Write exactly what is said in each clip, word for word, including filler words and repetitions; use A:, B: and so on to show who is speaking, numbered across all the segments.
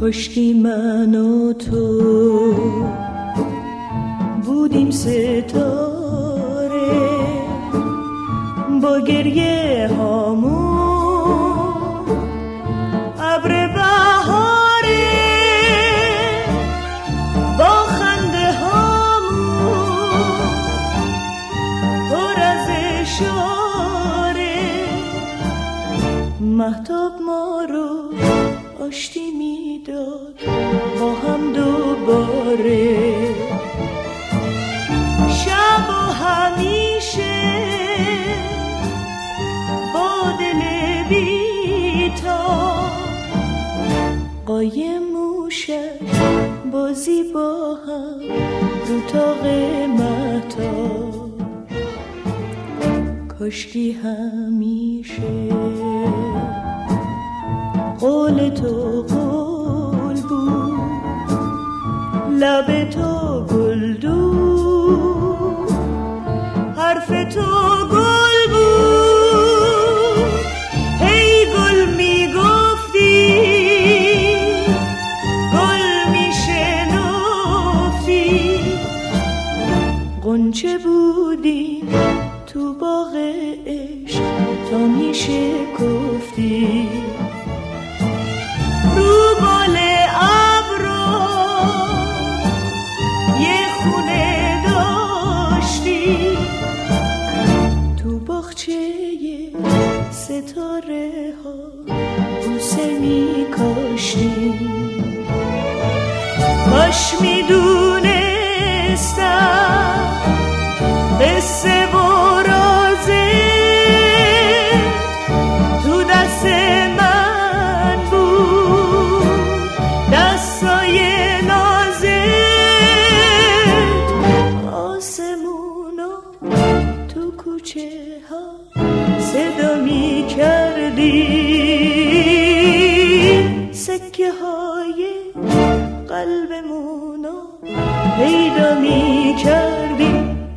A: کاشکی من و تو بودیم ستاره با گریه هامون ابر بهاره با خنده هامون پر از اشاره مهتاب ما رو آشتی میداد با هم دوباره شب و همیشه با دل بی‌تاب قایم موشک بازی با هم رو تاق مهتاب کاشکی همیشه قول تو قول بود لب تو گلدود حرف تو گل بود هی گل میگفتی گل میشنفتی غنچه بودی تو باغ عشق تا میشکفتی رو بال ابرا یه خونه داشتی تو باغچه ستاره ها بوسه می کاشتی کاش می دونستم قصه و رازه تو دست من بود دستای نازت آسمونا تو کوچه ها صدا می کردی سکه های قلبمونو پیدا می کردی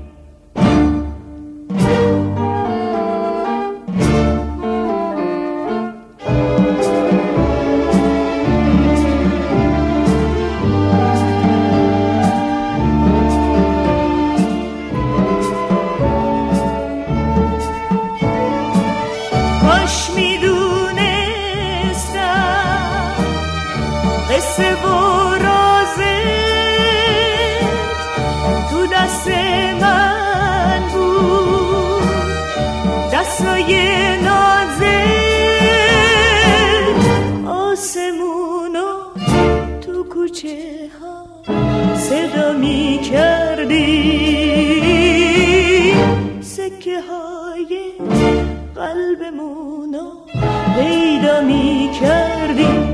A: کاش میدونستم قصه و رازت تو دست من بود دستای نازت آسمونو تو کوچه ها صدا می کردی سکه های قلبمونو پیدا می کردی